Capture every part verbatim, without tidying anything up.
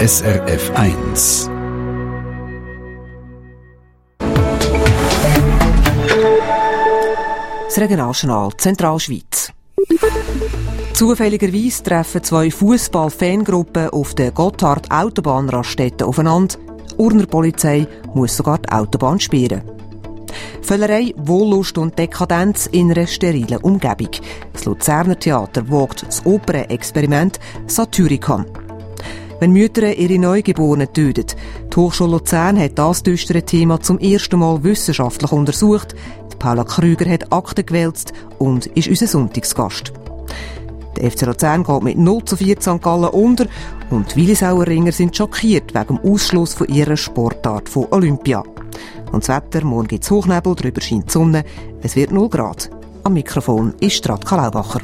S R F eins. Das Regionaljournal Zentralschweiz. Zufälligerweise treffen zwei Fußball-Fangruppen auf der Gotthard-Autobahnraststätte aufeinander. Die Urner Polizei muss sogar die Autobahn sperren. Völlerei, Wollust und Dekadenz in einer sterilen Umgebung. Das Luzerner Theater wagt das Opernexperiment Satyricon. Wenn Mütter ihre Neugeborenen töten. Die Hochschule Luzern hat das düstere Thema zum ersten Mal wissenschaftlich untersucht. Die Paula Krüger hat Akten gewälzt und ist unser Sonntagsgast. Der F C Luzern geht mit null zu vier Sankt Gallen unter und die Willisauer Ringer sind schockiert wegen dem Ausschluss von ihrer Sportart von Olympia. Und das Wetter, morgen gibt es Hochnebel, drüber scheint die Sonne, es wird null Grad. Am Mikrofon ist Radka Laubacher.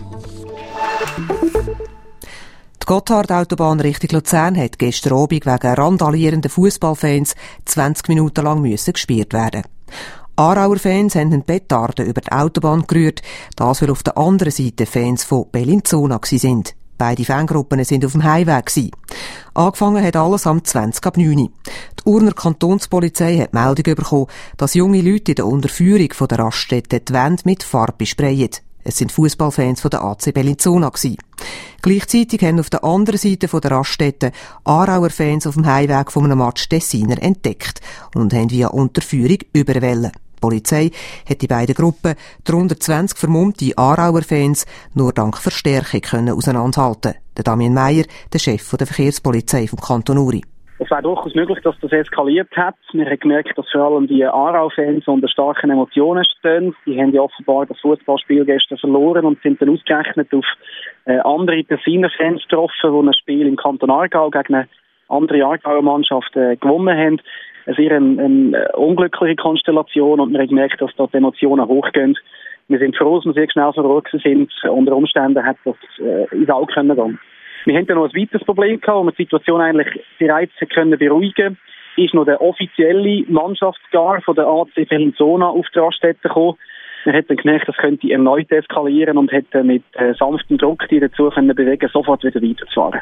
Die Gotthard-Autobahn Richtung Luzern hat gestern Abend wegen randalierenden Fußballfans zwanzig Minuten lang müssen gesperrt werden. Aarauer Fans haben einen Petarden über die Autobahn gerührt, das weil auf der anderen Seite Fans von Bellinzona sind. Beide Fangruppen sind auf dem Heimweg. Angefangen hat alles am zwanzig ab neun. Die Urner Kantonspolizei hat die Meldung bekommen, dass junge Leute in der Unterführung von der Raststätte die Wände mit Farbe besprayen. Es sind Fußballfans von der A C Bellinzona. Gleichzeitig haben auf der anderen Seite von der Raststätte Aarauer Fans auf dem Heimweg von einem Match Tessiner entdeckt und haben via Unterführung überwählen. Die Polizei hat die beiden Gruppen, darunter zwanzig vermummte Aarauer Fans, nur dank Verstärkung können auseinanderhalten. Der Damien Meyer, der Chef der Verkehrspolizei vom Kanton Uri. Es wäre durchaus möglich, dass das eskaliert hat. Wir haben gemerkt, dass vor allem die Aarau-Fans unter starken Emotionen stehen. Die haben ja offenbar das Fußballspiel gestern verloren und sind dann ausgerechnet auf äh, andere Tessiner Fans getroffen, die ein Spiel im Kanton Aargau gegen eine andere Aargauer Mannschaft äh, gewonnen haben. Es ist eine, eine unglückliche Konstellation und wir haben gemerkt, dass dort die Emotionen hochgehen. Wir sind froh, dass wir sehr schnell verrückt sind. Unter Umständen hat das äh, ins Auge können gehen. Wir haben dann noch ein weiteres Problem gehabt, wo wir die Situation eigentlich bereits können beruhigen. Ist noch der offizielle Mannschaftsgar von der A C Bellinzona auf die Raststätte gekommen. Wir haben dann gemerkt, das könnte erneut eskalieren und hätten mit äh, sanftem Druck die dazu können bewegen, sofort wieder weiterzufahren.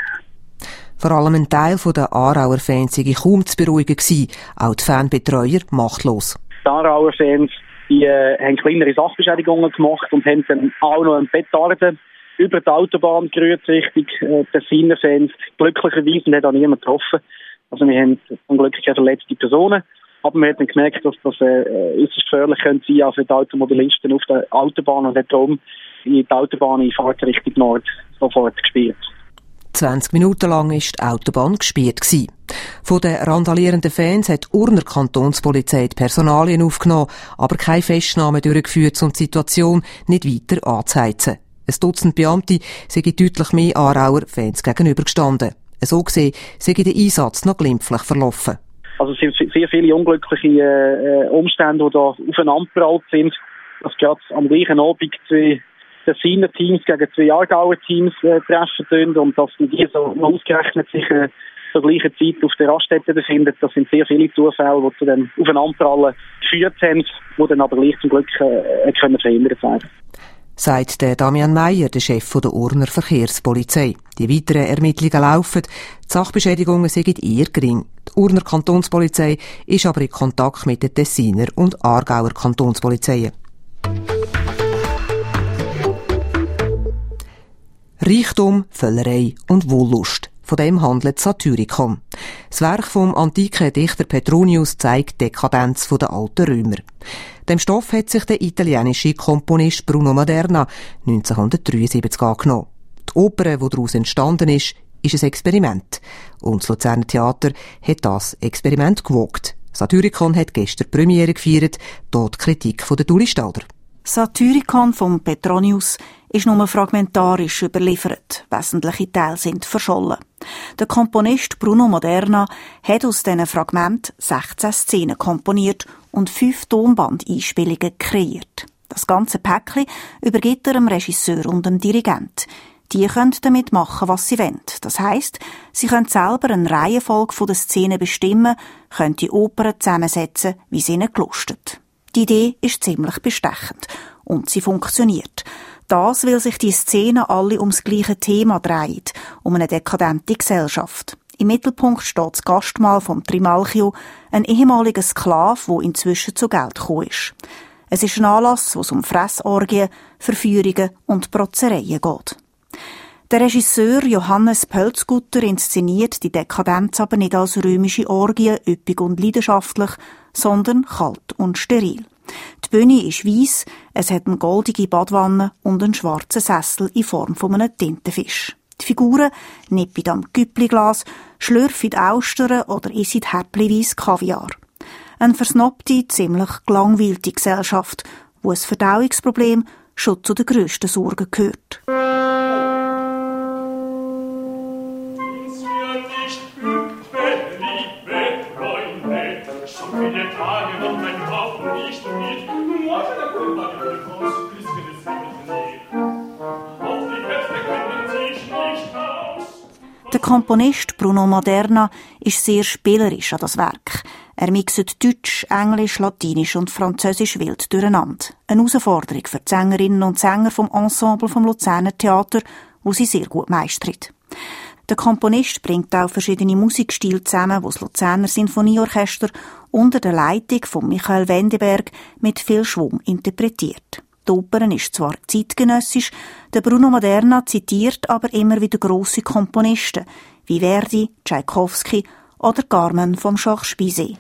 Vor allem ein Teil der Aarauer Fans sei kaum zu beruhigen gewesen, auch die Fanbetreuer machtlos. Die Aarauer Fans die, äh, haben kleinere Sachbeschädigungen gemacht und haben dann auch noch einen Petarden über die Autobahn gerührt Richtung äh, Tessiner Fans. Glücklicherweise hat auch niemand getroffen. Also wir haben zum Glück keine verletzte Personen. Aber wir haben dann gemerkt, dass das äh, äußerst gefährlich könnte sein, auch für die Automobilisten auf der Autobahn und hat darum die Autobahn in Fahrt Richtung Nord sofort gesperrt. zwanzig Minuten lang war die Autobahn gesperrt. Von den randalierenden Fans hat die Urner Kantonspolizei die Personalien aufgenommen, aber keine Festnahmen durchgeführt, um die Situation nicht weiter anzuheizen. Ein Dutzend Beamte sind deutlich mehr Aarauer Fans gegenübergestanden. So gesehen sei der Einsatz noch glimpflich verlaufen. Also es sind sehr viele unglückliche äh, Umstände, die da aufeinandergeprallt sind. Dass gerade am gleichen Abend zwei Tessiner Teams gegen zwei Aargauer Teams äh, treffen können und dass die so ausgerechnet sich äh, zur gleichen Zeit auf der Raststätte befinden. Das sind sehr viele Zufälle, die zu dem Aufeinanderprallen geführt haben, die dann aber gleich zum Glück äh, können verhindert werden. Sagt der Damian Meyer, der Chef der Urner Verkehrspolizei. Die weiteren Ermittlungen laufen. Die Sachbeschädigungen sind eher gering. Die Urner Kantonspolizei ist aber in Kontakt mit den Tessiner und Aargauer Kantonspolizeien. Reichtum, Völlerei und Wollust. Von dem handelt Satyricon. Das Werk vom antiken Dichter Petronius zeigt die Dekadenz der alten Römer. Dem Stoff hat sich der italienische Komponist Bruno Maderna neunzehnhundertdreiundsiebzig angenommen. Die Oper, die daraus entstanden ist, ist ein Experiment. Und das Luzerner Theater hat das Experiment gewagt. Satyricon hat gestern Premiere gefeiert, dort die Kritik von der Duli Stalder. Satyricon von Petronius ist nur fragmentarisch überliefert. Wesentliche Teile sind verschollen. Der Komponist Bruno Maderna hat aus diesen Fragmenten sechzehn Szenen komponiert und fünf Tonbandeinspielungen kreiert. Das ganze Päckchen übergibt er dem Regisseur und dem Dirigent. Die können damit machen, was sie wollen. Das heisst, sie können selber eine Reihenfolge der Szenen bestimmen, können die Opern zusammensetzen, wie sie ihnen gelustet. Die Idee ist ziemlich bestechend. Und sie funktioniert. Das, weil sich die Szenen alle ums gleiche Thema drehen, um eine dekadente Gesellschaft. Im Mittelpunkt steht das Gastmahl vom Trimalchio, ein ehemaliger Sklave, der inzwischen zu Geld gekommen ist. Es ist ein Anlass, wo es um Fressorgien, Verführungen und Protzereien geht. Der Regisseur Johannes Pölzgutter inszeniert die Dekadenz aber nicht als römische Orgie, üppig und leidenschaftlich, sondern kalt und steril. Die Bühne ist weiss, es hat eine goldige Badwanne und einen schwarzen Sessel in Form von einem Tintenfisch. Die Figuren nippen am Güppliglas, schlürfen Austern oder essen häppchenweise Kaviar. Eine versnobte, ziemlich gelangweilte Gesellschaft, wo ein Verdauungsproblem schon zu den grössten Sorgen gehört. Der Komponist Bruno Maderna ist sehr spielerisch an das Werk. Er mixt Deutsch, Englisch, Latinisch und Französisch wild durcheinander. Eine Herausforderung für die Sängerinnen und Sänger vom Ensemble vom Luzerner Theater, wo sie sehr gut meistert. Der Komponist bringt auch verschiedene Musikstile zusammen, die das Luzerner Sinfonieorchester unter der Leitung von Michael Wendeberg mit viel Schwung interpretiert. Die Oper ist zwar zeitgenössisch, der Bruno Maderna zitiert aber immer wieder grosse Komponisten wie Verdi, Tschaikowski oder Carmen vom Georges Bizet.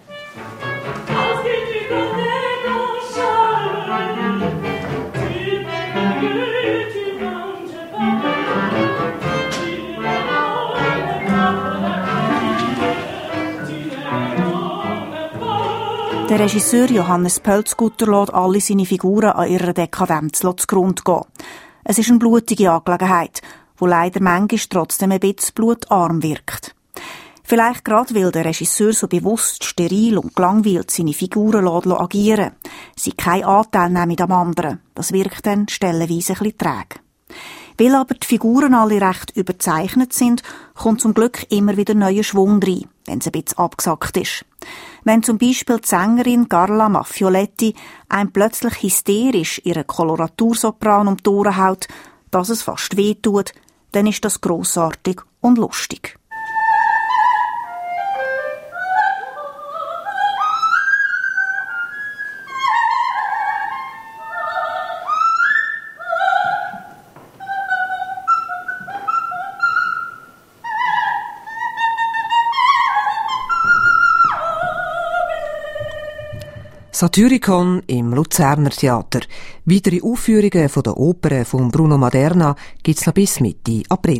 Der Regisseur Johannes Pölzgutter lässt alle seine Figuren an ihrer Dekadenz zugrunde gehen. Es ist eine blutige Angelegenheit, die leider manchmal trotzdem ein bisschen blutarm wirkt. Vielleicht gerade, weil der Regisseur so bewusst, steril und gelangweilt seine Figuren lässt agieren. Sie keinen Anteil nehmen am anderen. Das wirkt dann stellenweise ein bisschen träge. Weil aber die Figuren alle recht überzeichnet sind, kommt zum Glück immer wieder neuer Schwung rein, wenn es ein bisschen abgesackt ist. Wenn zum Beispiel die Sängerin Carla Maffioletti einem plötzlich hysterisch ihren Koloratursopran um die Ohren haut, dass es fast weh tut, dann ist das grossartig und lustig. Satyricon im Luzerner Theater. Weitere Aufführungen von der Oper von Bruno Maderna gibt's noch bis Mitte April.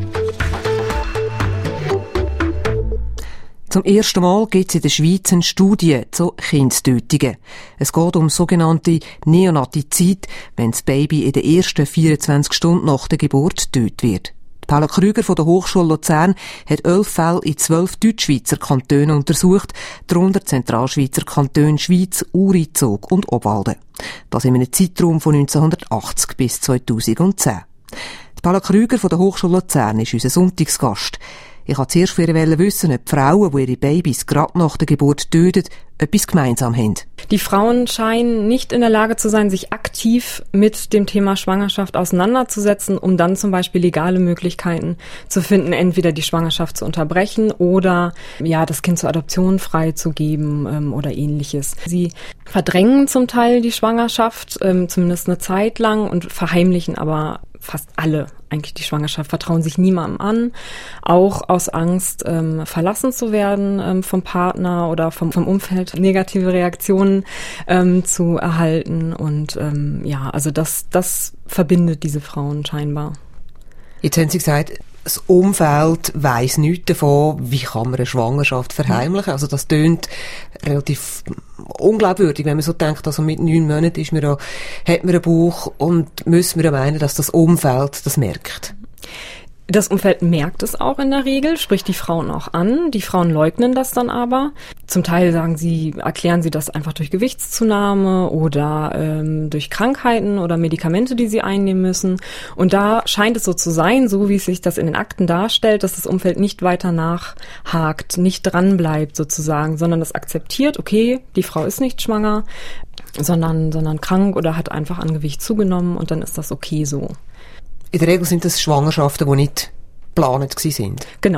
Zum ersten Mal gibt es in der Schweiz eine Studie zu Kindstötungen. Es geht um sogenannte Neonatizid, wenn das Baby in den ersten vierundzwanzig Stunden nach der Geburt getötet wird. Paula Krüger von der Hochschule Luzern hat elf Fälle in zwölf Deutschschweizer Kantonen untersucht, darunter Zentralschweizer Kantone Schweiz, Uri, Zug und Obwalden. Das in einem Zeitraum von neunzehnhundertachtzig bis zweitausendzehn. Die Paula Krüger von der Hochschule Luzern ist unser Sonntagsgast. Ich wollte zuerst von ihr wissen, ob die Frauen, die ihre Babys gerade nach der Geburt töten, etwas gemeinsam haben. Die Frauen scheinen nicht in der Lage zu sein, sich aktiv mit dem Thema Schwangerschaft auseinanderzusetzen, um dann zum Beispiel legale Möglichkeiten zu finden, entweder die Schwangerschaft zu unterbrechen oder ja das Kind zur Adoption freizugeben ähm, oder ähnliches. Sie verdrängen zum Teil die Schwangerschaft, ähm, zumindest eine Zeit lang, und verheimlichen aber fast alle eigentlich die Schwangerschaft, vertrauen sich niemandem an, auch aus Angst, ähm, verlassen zu werden ähm, vom Partner oder vom, vom Umfeld, negative Reaktionen ähm, zu erhalten. Und ähm, ja, also das, das verbindet diese Frauen scheinbar. Jetzt haben Sie gesagt, das Umfeld weiss nichts davon, wie kann man eine Schwangerschaft verheimlichen. Also das tönt relativ unglaubwürdig, wenn man so denkt, also mit neun Monaten ist man da, hat man einen Bauch und müssen wir ja meinen, dass das Umfeld das merkt. Das Umfeld merkt es auch in der Regel, spricht die Frauen auch an. Die Frauen leugnen das dann aber. Zum Teil sagen sie, erklären sie das einfach durch Gewichtszunahme oder ähm, durch Krankheiten oder Medikamente, die sie einnehmen müssen. Und da scheint es so zu sein, so wie sich das in den Akten darstellt, dass das Umfeld nicht weiter nachhakt, nicht dranbleibt sozusagen, sondern das akzeptiert, okay, die Frau ist nicht schwanger, sondern, sondern krank oder hat einfach an Gewicht zugenommen und dann ist das okay so. In der Regel sind das Schwangerschaften, die nicht geplant gewesen sind. Genau,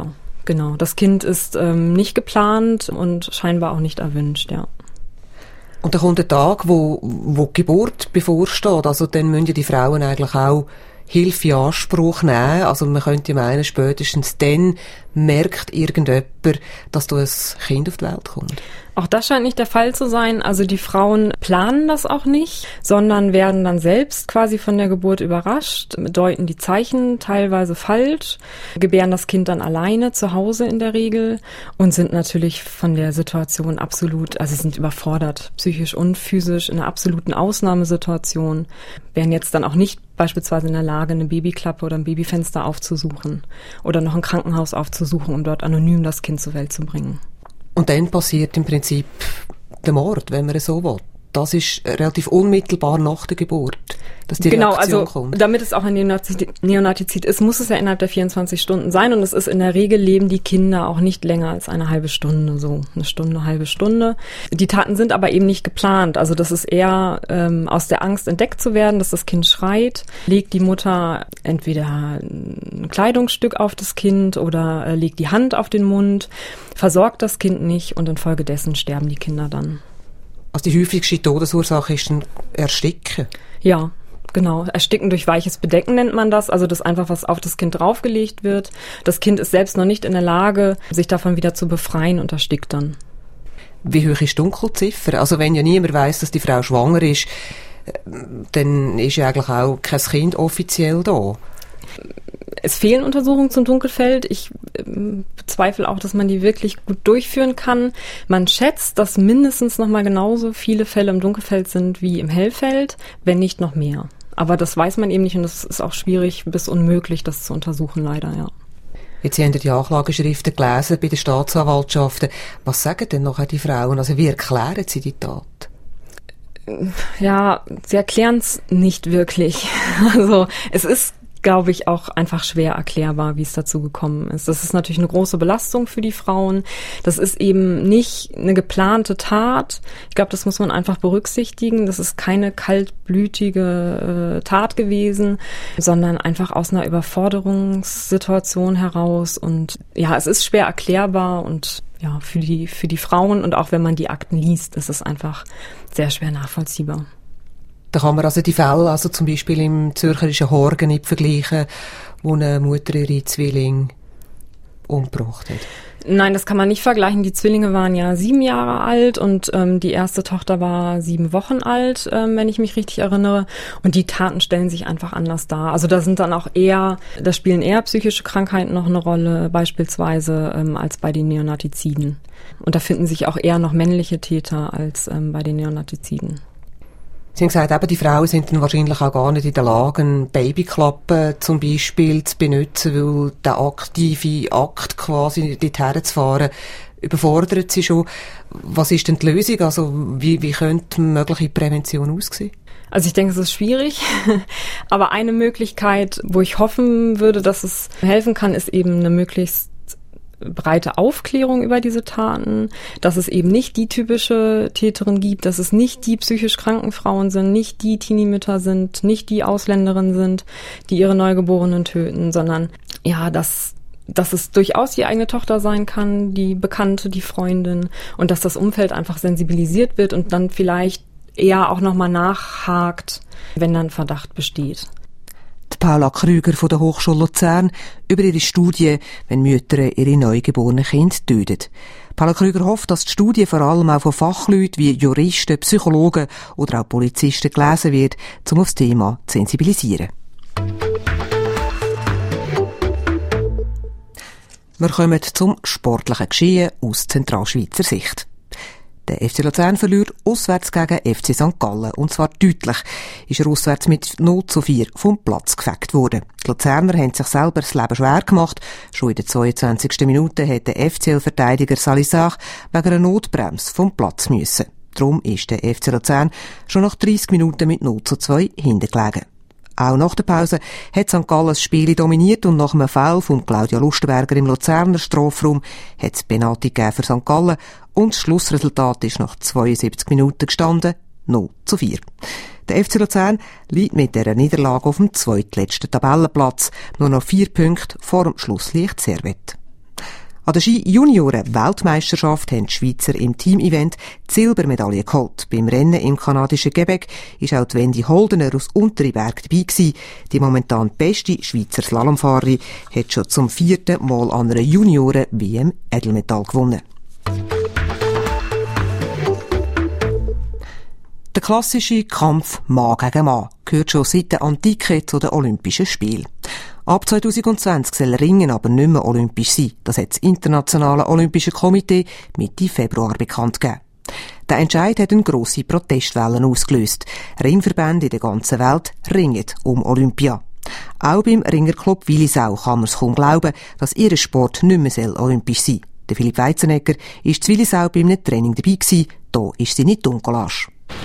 Genau, das Kind ist ähm, nicht geplant und scheinbar auch nicht erwünscht, ja. Und dann kommt der Tag, wo, wo die Geburt bevorsteht. Also dann müssen ja die Frauen eigentlich auch Hilfe in Anspruch nehmen. Also man könnte meinen, spätestens dann merkt irgendjemand, dass da ein Kind auf die Welt kommt. Auch das scheint nicht der Fall zu sein. Also die Frauen planen das auch nicht, sondern werden dann selbst quasi von der Geburt überrascht, deuten die Zeichen teilweise falsch, gebären das Kind dann alleine zu Hause in der Regel und sind natürlich von der Situation absolut, also sind überfordert, psychisch und physisch in einer absoluten Ausnahmesituation, wären jetzt dann auch nicht beispielsweise in der Lage, eine Babyklappe oder ein Babyfenster aufzusuchen oder noch ein Krankenhaus aufzusuchen, um dort anonym das Kind zur Welt zu bringen. Und dann passiert im Prinzip der Mord, wenn man es so will. Das ist relativ unmittelbar nach der Geburt, dass die genau, Reaktion also kommt. Damit es auch ein Neonatizid ist, muss es ja innerhalb der vierundzwanzig Stunden sein und es ist in der Regel, leben die Kinder auch nicht länger als eine halbe Stunde, so eine Stunde, eine halbe Stunde. Die Taten sind aber eben nicht geplant, also das ist eher ähm, aus der Angst entdeckt zu werden, dass das Kind schreit, legt die Mutter entweder ein Kleidungsstück auf das Kind oder äh, legt die Hand auf den Mund, versorgt das Kind nicht und infolgedessen sterben die Kinder dann. Also die häufigste Todesursache ist ein Ersticken. Ja, genau. Ersticken durch weiches Bedecken nennt man das. Also das einfach, was auf das Kind draufgelegt wird. Das Kind ist selbst noch nicht in der Lage, sich davon wieder zu befreien und erstickt dann. Wie hoch ist die Dunkelziffer? Also wenn ja niemand weiss, dass die Frau schwanger ist, dann ist ja eigentlich auch kein Kind offiziell da. Es fehlen Untersuchungen zum Dunkelfeld. Ich äh, bezweifle auch, dass man die wirklich gut durchführen kann. Man schätzt, dass mindestens noch mal genauso viele Fälle im Dunkelfeld sind wie im Hellfeld, wenn nicht noch mehr. Aber das weiß man eben nicht und es ist auch schwierig bis unmöglich, das zu untersuchen, leider, ja. Jetzt haben die Anklageschriften gelesen bei den Staatsanwaltschaften. Was sagen denn nachher die Frauen? Also wie erklären sie die Tat? Ja, sie erklären es nicht wirklich. Also es ist, glaube ich, auch einfach schwer erklärbar, wie es dazu gekommen ist. Das ist natürlich eine große Belastung für die Frauen. Das ist eben nicht eine geplante Tat. Ich glaube, das muss man einfach berücksichtigen. Das ist keine kaltblütige äh, Tat gewesen, sondern einfach aus einer Überforderungssituation heraus. Und ja, es ist schwer erklärbar und ja, für die, für die Frauen und auch wenn man die Akten liest, ist es einfach sehr schwer nachvollziehbar. Da kann man also die Fälle, also zum Beispiel im zürcherischen Horgen nicht vergleichen, wo eine Mutter ihre Zwillinge umgebracht hat. Nein, das kann man nicht vergleichen. Die Zwillinge waren ja sieben Jahre alt und ähm, die erste Tochter war sieben Wochen alt, ähm, wenn ich mich richtig erinnere. Und die Taten stellen sich einfach anders dar. Also da sind dann auch eher, da spielen eher psychische Krankheiten noch eine Rolle, beispielsweise ähm, als bei den Neonatiziden. Und da finden sich auch eher noch männliche Täter als ähm, bei den Neonatiziden. Sie haben gesagt, eben, die Frauen sind dann wahrscheinlich auch gar nicht in der Lage, eine Babyklappe zum Beispiel zu benutzen, weil der aktive Akt quasi dorthin zu fahren, überfordert sie schon. Was ist denn die Lösung? Also wie, wie könnte mögliche Prävention aussehen? Also ich denke, es ist schwierig, aber eine Möglichkeit, wo ich hoffen würde, dass es helfen kann, ist eben eine möglichst breite Aufklärung über diese Taten, dass es eben nicht die typische Täterin gibt, dass es nicht die psychisch kranken Frauen sind, nicht die Teenie-Mütter sind, nicht die Ausländerinnen sind, die ihre Neugeborenen töten, sondern ja, dass dass es durchaus die eigene Tochter sein kann, die Bekannte, die Freundin und dass das Umfeld einfach sensibilisiert wird und dann vielleicht eher auch nochmal nachhakt, wenn dann Verdacht besteht. Die Paula Krüger von der Hochschule Luzern über ihre Studie, wenn Mütter ihre neugeborenen Kinder töten. Paula Krüger hofft, dass die Studie vor allem auch von Fachleuten wie Juristen, Psychologen oder auch Polizisten gelesen wird, um auf das Thema zu sensibilisieren. Wir kommen zum sportlichen Geschehen aus Zentralschweizer Sicht. Der F C Luzern verliert auswärts gegen F C Sankt Gallen. Und zwar deutlich ist er auswärts mit null zu vier vom Platz gefegt worden. Die Luzerner haben sich selber das Leben schwer gemacht. Schon in der zweiundzwanzigsten Minute hat der F C L-Verteidiger Salissach wegen einer Notbremse vom Platz müssen. Darum ist der F C Luzern schon nach dreissig Minuten mit null zu zwei hintergelegen. Auch nach der Pause hat Sankt Gallen das Spiel dominiert und nach einem Foul von Claudia Lustenberger im Luzerner Strafraum hat es Penalty gegeben für Sankt Gallen und das Schlussresultat ist nach zweiundsiebzig Minuten gestanden, null zu vier. Der F C Luzern liegt mit dieser Niederlage auf dem zweitletzten Tabellenplatz, nur noch vier Punkte vor dem Schlusslicht Servette. An der Ski-Junioren-Weltmeisterschaft haben die Schweizer im Team-Event die Silbermedaille geholt. Beim Rennen im kanadischen Quebec war auch die Wendy Holdener aus Unteriberg dabei gewesen. Die momentan beste Schweizer Slalomfahrerin hat schon zum vierten Mal an einer Junioren-W M Edelmetall gewonnen. Der klassische Kampf Mann gegen Mann gehört schon seit der Antike zu den Olympischen Spielen. Ab zwanzig zwanzig soll Ringen aber nicht mehr olympisch sein. Das hat das Internationale Olympische Komitee Mitte Februar bekannt gegeben. Der Entscheid hat eine grosse Protestwelle ausgelöst. Ringverbände in der ganzen Welt ringen um Olympia. Auch beim Ringerclub Willisau kann man es kaum glauben, dass ihr Sport nicht mehr olympisch sein soll. Der Philipp Weizenegger war zu Willisau bei einem Training dabei gewesen. Hier ist seine Dunkelage.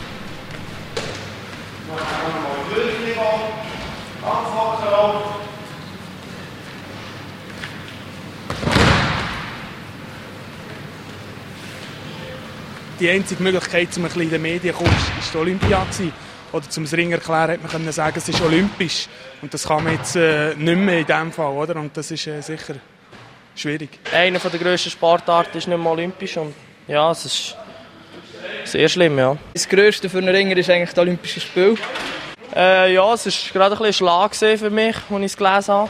Die einzige Möglichkeit, um ein bisschen in den Medien zu kommen, war die Olympia. Oder zum Ring erklären, hätte man können sagen, es ist olympisch. Und das kann man jetzt äh, nicht mehr in diesem Fall. Oder? Und das ist äh, sicher schwierig. Eine der grössten Sportarten ist nicht mehr olympisch. Und ja, es ist sehr schlimm. Ja. Das Grösste für einen Ringer ist eigentlich das Olympische Spiel. Äh, ja, es war gerade ein bisschen ein Schlag für mich, als ich es gelesen habe.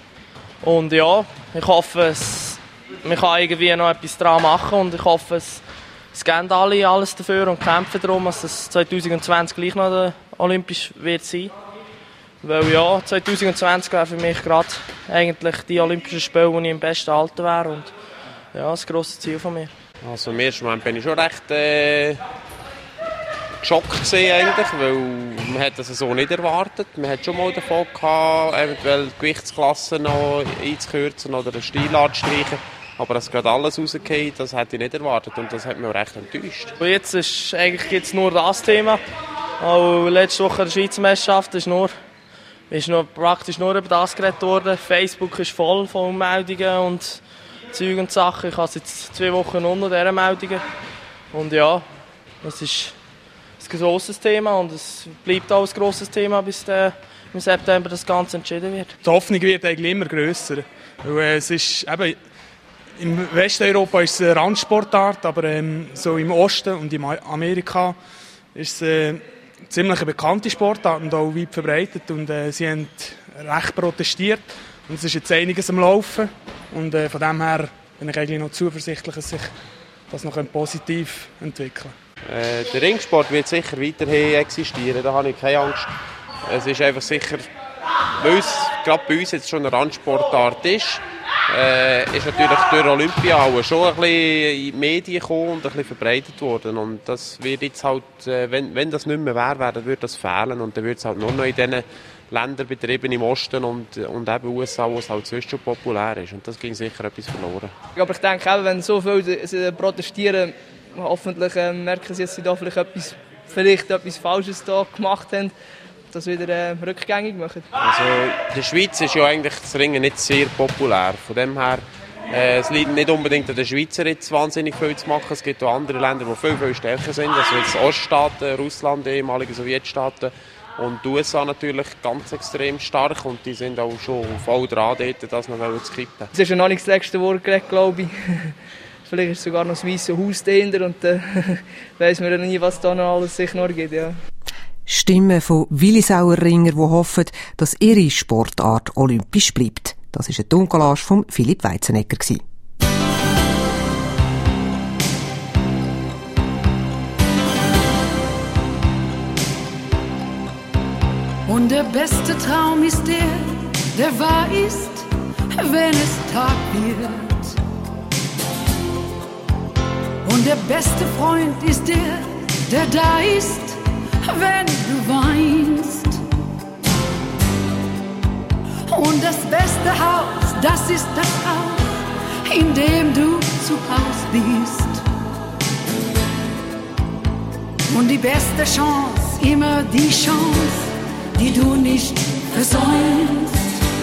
Und ja, ich hoffe, es, man kann irgendwie noch etwas daran machen. Und ich hoffe, es Es geben alle alles dafür und kämpfen darum, dass es zwanzig zwanzig gleich noch olympisch wird sein. Weil ja, zwanzig zwanzig wäre für mich gerade eigentlich die Olympischen Spiele, wo ich im besten Alter wäre. Und ja, das grosse Ziel von mir. Also im ersten Moment bin ich schon recht äh, geschockt gewesen, eigentlich, weil man hat das so nicht erwartet. Man hat schon mal davon gehabt, eventuell die Gewichtsklassen noch einzukürzen oder den Stil anzustreichen. Aber dass gerade alles rausgeht, das hätte ich nicht erwartet und das hat mich auch recht enttäuscht. Und jetzt ist eigentlich jetzt nur das Thema. Auch letzte Woche der Schweizer Meisterschaft ist, nur, ist nur, praktisch nur über das geredet worden. Facebook ist voll von Meldungen und Zeug und Sachen. Ich habe jetzt zwei Wochen unter dieser Meldungen. Und ja, es ist ein grosses Thema und es bleibt auch ein grosses Thema, bis der, im September das Ganze entschieden wird. Die Hoffnung wird eigentlich immer grösser. Weil es ist eben, im Westeuropa ist es eine Randsportart, aber ähm, so im Osten und in Amerika ist es äh, eine ziemlich bekannte Sportart und auch weit verbreitet. Und äh, sie haben recht protestiert und es ist jetzt einiges am Laufen. Und äh, von dem her bin ich eigentlich noch zuversichtlich, dass sich das noch positiv entwickeln kann. Äh, der Ringsport wird sicher weiterhin existieren, da habe ich keine Angst. Es ist einfach sicher, weil es gerade bei uns jetzt schon eine Randsportart ist, Äh, ist natürlich durch Olympia auch schon ein bisschen in die Medien gekommen und ein bisschen verbreitet worden. Und das wird jetzt halt, äh, wenn, wenn das nicht mehr wäre, dann würde das fehlen. Und dann würde es halt nur noch in diesen Ländern betrieben im Osten und, und eben U S A, wo es halt sonst schon populär ist. Und das ging sicher etwas verloren. Aber ich denke auch, wenn so viele protestieren, hoffentlich äh, merken sie, dass sie da vielleicht etwas, vielleicht etwas Falsches da gemacht haben, das wieder äh, rückgängig machen. Also in der Schweiz ist ja eigentlich das Ringen nicht sehr populär. Von dem her, äh, es liegt nicht unbedingt an den Schweizer jetzt wahnsinnig viel zu machen. Es gibt auch andere Länder, die viel, viel stärker sind. Also jetzt Oststaaten, Russland, ehemalige Sowjetstaaten und die U S A natürlich ganz extrem stark. Und die sind auch schon voll dran, dort, das noch zu kippen. Es ist ja noch nicht das letzte Wort geredet, glaube ich. Vielleicht ist sogar noch das Weisse Haus dahinter und dann äh, weiss man ja nie, was da noch alles sich noch gibt. Ja. Stimmen von Willisauer Ringer, die hoffen, dass ihre Sportart olympisch bleibt. Das war eine Dunkelage von Philipp Weizenegger. Und der beste Traum ist der, der wahr ist, wenn es Tag wird. Und der beste Freund ist der, der da ist, wenn du weinst. Und das beste Haus, das ist das Haus, in dem du zu Haus bist. Und die beste Chance, immer die Chance, die du nicht versäumst.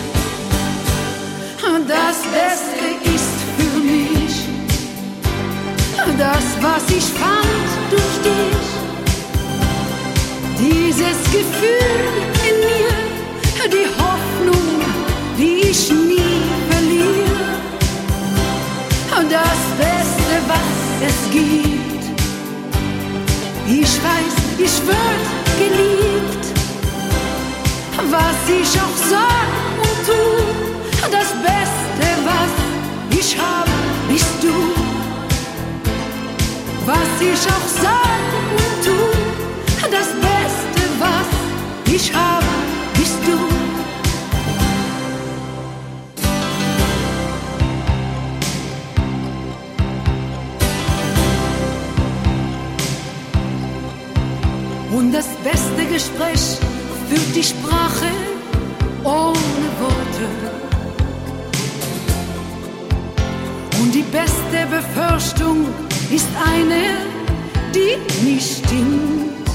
Das Beste ist für mich das, was ich fand durch dich. Dieses Gefühl in mir, die Hoffnung, die ich nie verliere. das Beste, was es gibt. Ich weiß, ich werd geliebt, was ich auch sag und tu. Das Beste, was ich hab, bist du. Was ich auch sag und tu. Das Beste, was ich hab, bist du. Und das beste Gespräch führt die Sprache ohne Worte. Und die beste Befürchtung ist eine, die nicht stimmt.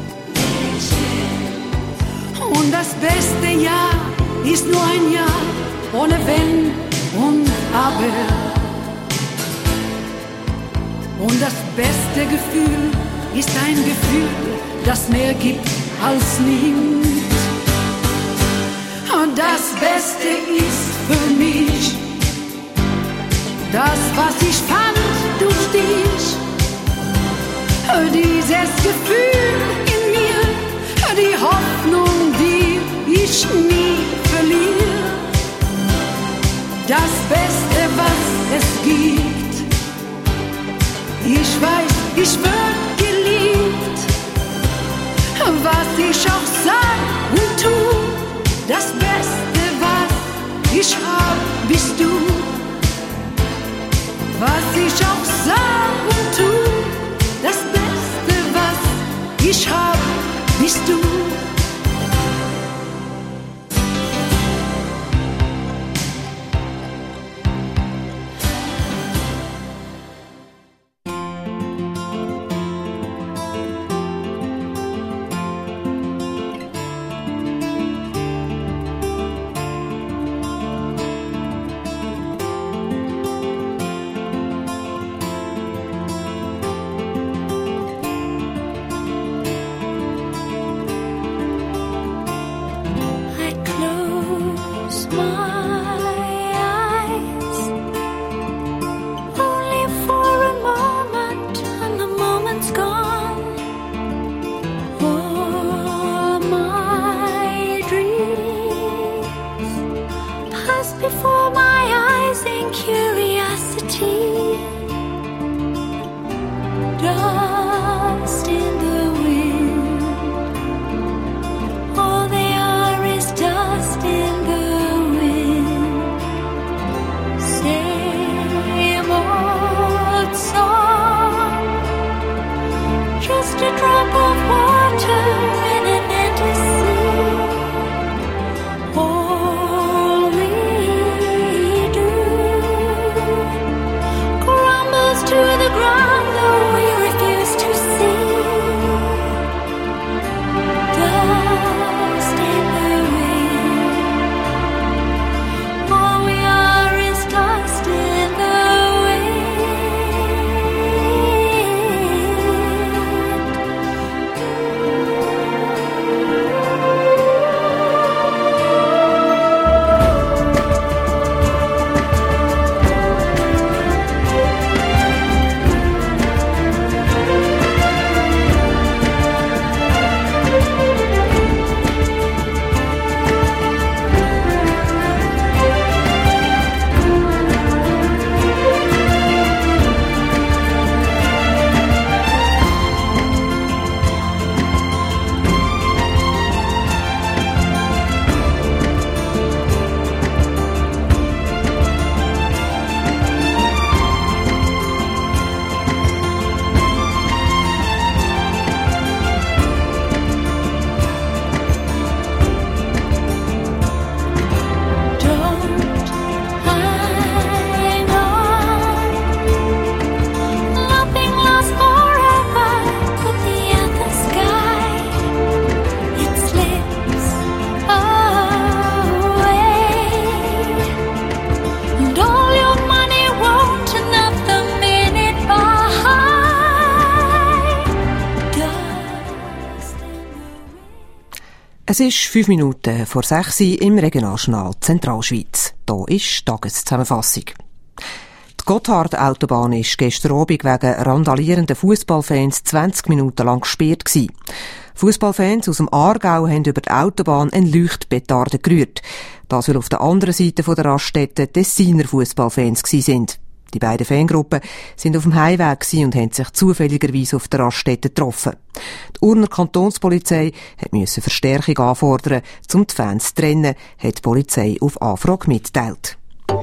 Und das beste Jahr ist nur ein Jahr ohne Wenn und Aber. Und das beste Gefühl ist ein Gefühl, das mehr gibt als nimmt. Und das Beste ist für mich das, was ich fand durch dich. Dieses Gefühl in mir, die Hoffnung, die ich nie verliere. Das Beste, was es gibt. Ich weiß, ich werd geliebt. Was ich auch sag und tu, das Beste, was ich hab, bist du. Was ich auch sag und tu, das Beste, was ich hab, bist du. Es ist fünf Minuten vor sechs im Regionaljournal Zentralschweiz. Hier ist die Tageszusammenfassung. Die Die Gotthard-Autobahn war gestern Abend wegen randalierenden Fußballfans zwanzig Minuten lang gesperrt gewesen. Fußballfans aus dem Aargau haben über die Autobahn eine Leuchtpetarde gerührt. Das, weil auf der anderen Seite der Raststätte Tessiner Fußballfans sind. Die beiden Fangruppen sind auf dem Heimweg und haben sich zufälligerweise auf der Raststätte getroffen. Die Urner Kantonspolizei musste Verstärkung anfordern, um die Fans zu trennen, hat die Polizei auf Anfrage mitgeteilt.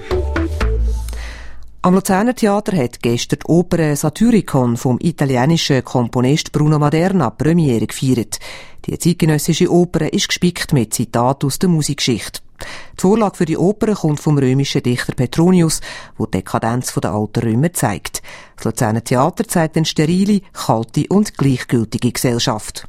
Am Luzerner Theater hat gestern die Oper Satyricon vom italienischen Komponist Bruno Maderna Premiere gefeiert. Die zeitgenössische Oper ist gespickt mit Zitaten aus der Musikgeschichte. Die Vorlage für die Oper kommt vom römischen Dichter Petronius, der die Dekadenz der alten Römer zeigt. Das Luzerner Theater zeigt eine sterile, kalte und gleichgültige Gesellschaft.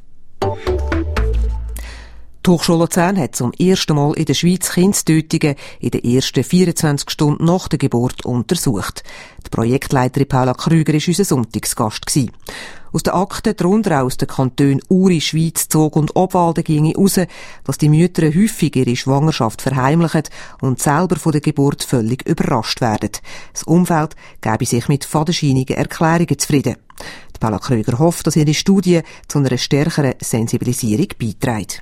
Die Hochschule Luzern hat zum ersten Mal in der Schweiz Kindstötungen in den ersten vierundzwanzig Stunden nach der Geburt untersucht. Die Projektleiterin Paula Krüger war unser Sonntagsgast. Aus den Akten, darunter auch aus den Kantonen Uri, Schwyz, Zug und Obwalden, ginge heraus, dass die Mütter häufig ihre Schwangerschaft verheimlichen und selber von der Geburt völlig überrascht werden. Das Umfeld gebe sich mit fadenscheinigen Erklärungen zufrieden. Die Paula Krüger hofft, dass ihre Studie zu einer stärkeren Sensibilisierung beiträgt.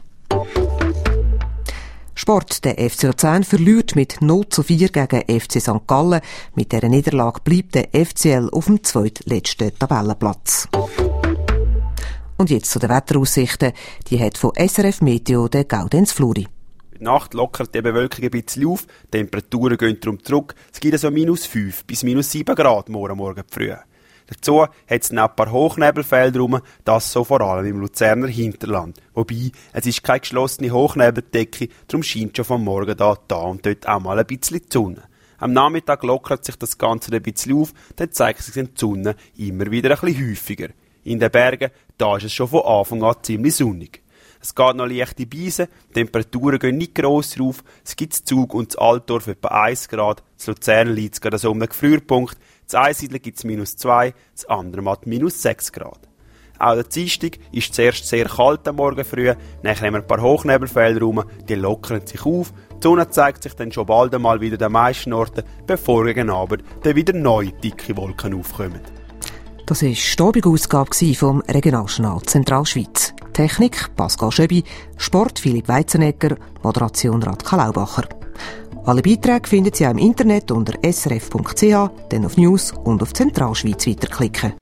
Sport. Der F C Luzern verliert mit null zu vier gegen F C Sankt Gallen. Mit dieser Niederlage bleibt der F C L auf dem zweitletzten Tabellenplatz. Und jetzt zu den Wetteraussichten. Die hat von S R F Meteo der Gaudenz Fluri. In der Nacht lockert die Bewölkung ein bisschen auf, die Temperaturen gehen darum zurück. Es gibt also minus fünf bis minus sieben Grad morgen Morgen früh. Dazu hat es noch ein paar Hochnebelfelder rum, das so vor allem im Luzerner Hinterland. Wobei, es ist keine geschlossene Hochnebeldecke, darum scheint schon vom Morgen da, da und dort auch mal ein bisschen die Sonne. Am Nachmittag lockert sich das Ganze ein bisschen auf, dann zeigt sich die Sonne immer wieder ein bisschen häufiger. In den Bergen, da ist es schon von Anfang an ziemlich sonnig. Es geht noch leichte Beise, die Temperaturen gehen nicht gross rauf, es gibt das Zug und das Altdorf etwa eins Grad, das Luzern liegt gerade so um den Gefrierpunkt, das Einsiedeln gibt es minus zwei, das andere hat minus sechs Grad. Auch der Dienstag ist zuerst sehr kalt am Morgen früh, dann nehmen ein paar Hochnebelfelder rum, die lockern sich auf, die Sonne zeigt sich dann schon bald einmal wieder an den meisten Orten, bevor gegen Abend dann wieder neue dicke Wolken aufkommen. Das war die Abend-Ausgabe vom Regionaljournal Zentralschweiz. Technik Pascal Schöbi, Sport Philipp Weizenegger, Moderation Radka Laubacher. Alle Beiträge finden Sie auch im Internet unter s r f punkt c h, dann auf News und auf Zentralschweiz weiterklicken.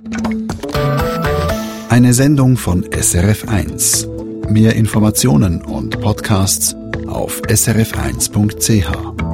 Eine Sendung von S R F eins. Mehr Informationen und Podcasts auf s r f eins punkt c h.